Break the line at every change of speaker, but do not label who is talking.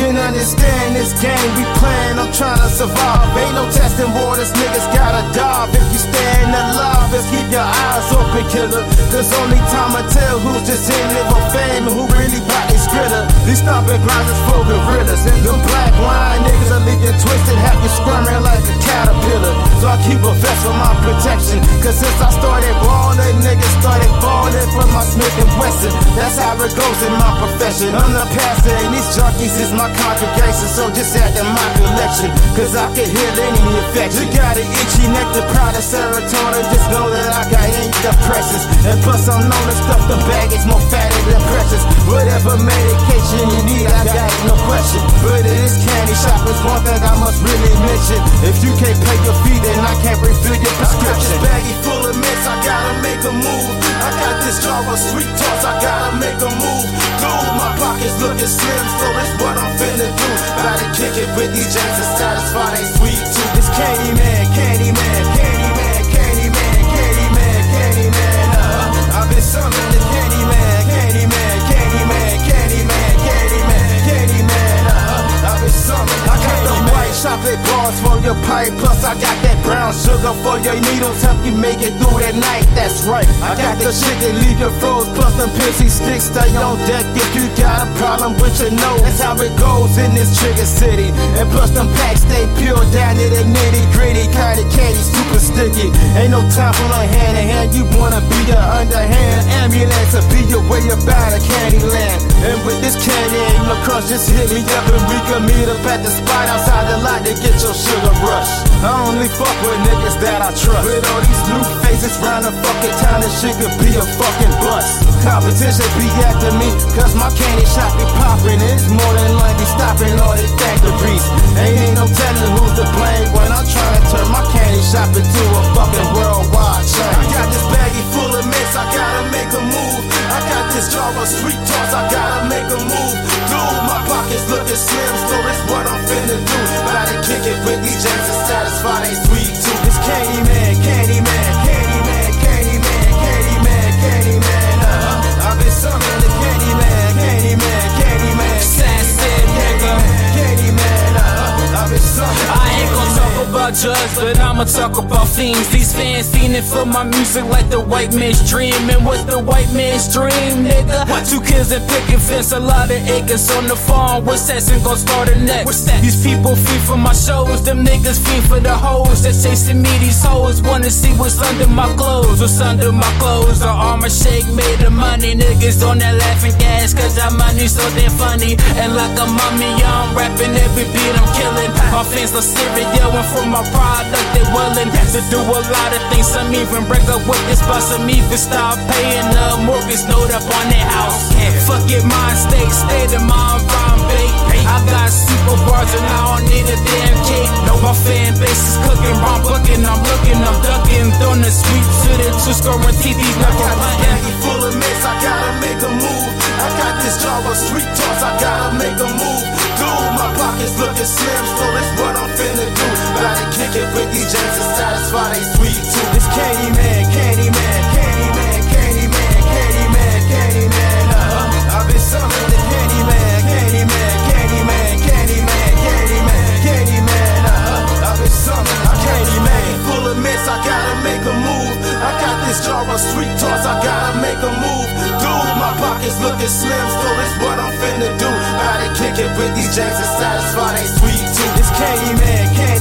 can understand this game we playing, I'm trying to survive. Ain't no testing waters, niggas gotta dive. If you staying alive, just keep your eyes open, killer. Cause only time I tell who's just in it for fame and who really bought they skriller. These stomping grounds is for gorillas, and them black line niggas are leaving twisted, have you squirming like a caterpillar. So I keep a vest for my protection, cause since I started ballin', niggas started ballin' for my Smith & Wesson. That's how it goes in my profession. I'm the pastor and these junkies is my congregation, so just add in my collection, cause I can heal any infection. You got an itchy neck, the pride of serotonin, just know that I got antidepressants. And plus I'm known to stuff the bag, it's more fatty than precious. Whatever medication you need, I got no question. But in this candy shop is one thing I must really mention. If you can't pay your fee, then I can't refill your prescription. I got this baggie full of mints, I gotta make a move. I got this jar of sweet toss, I gotta make a move. Dude, my pockets looking slim, so that's what I'm finna do. Gotta kick it with these James to satisfy they sweet tooth. It's Candyman, Candyman, Candyman, Candyman, Candyman, Candyman. I've been summoning the Candyman, Candyman, Candyman, Candyman, Candyman, Candyman. I've been summoning. I got the white chocolate bars for your pipe, plus I got that brown sugar for your needles, help you make it through the night. That's right. I got the shit that leave you froze, plus them pissy sticks stay on deck if you got a problem with your nose. That's how it goes in this trigger city. And plus them packs stay pure down to the nitty gritty, kinda candy, super sticky. Ain't no time for no hand in hand. You wanna be the underhand ambulance or be your way about a candy land. And with this candy ain't no crush, just hit me up and we can meet up at the spot outside the lot to get your sugar rush. I only fuck with niggas that I trust. With all these new faces round the fucking town, this shit could be a fucking bust. Competition be after me, cause my candy shop be poppin'. It's more than likely stopping all these factories. Ain't no telling who's to blame when I'm trying to turn my candy shop into a fucking worldwide chain. I got this baggie full of mints, I gotta make a move. I got this jar of sweet toss, I gotta make a move. Dude, my pockets looking slim, so that's what I'm finna do. Gotta kick it with these James to satisfy they sweet tooth. It's Candyman, Candyman, Candyman, Candyman, Candyman, Candyman. I've been summoning the Candyman, Candyman, Candyman,
Sassy nigga,
Candyman. I've been summoning.
I ain't gon' talk about drugs, but I'ma talk about fiends. These fans fiending for my music like the white man's dream. And what's the white man's dream, nigga? 2 kids and picket fence, a lot of acres on the farm. What's that and gon' start a next? These people fiend for my shows, them niggas fiend for the hoes that's chasing me. These hoes wanna see what's under my clothes. What's under my clothes? The armor shake made of money. Niggas on that laughing gas, cause our money so damn funny. And like a mummy, I'm rapping every beat I'm killing. My fans love cereal, and for my product they willing to do a lot of things. Some even break up with this, but some even stop paying the mortgage note up on their house. Fuck it, mind state, state of mind, rhyme bait. I got super bars and I don't need a damn cake. No, my fan base is cooking, I'm booking, I'm looking, I'm ducking. Throwing the sweep to the 2 scoring TD, never
Baggie full of mints, I gotta make a move. I got this jar of sweet toss, I gotta make a move. Dude, my pockets looking slim, so that's what I'm finna do. Gotta kick it with these James to satisfy they sweet tooth. It's Candyman, Candyman, Candyman, Candyman, Candyman, Candyman. I've been summoning the Candyman, Candyman, Candyman, Candyman, Candyman, Candyman. I've been summoning the Candyman. Full of mints, I gotta make a move. I got this jar of sweet toss, I gotta make a move. Dude, my pockets looking slim, so that's what I'm finna do. Gotta kick it with these James to satisfy they sweet tooth. It's Candyman, Candyman.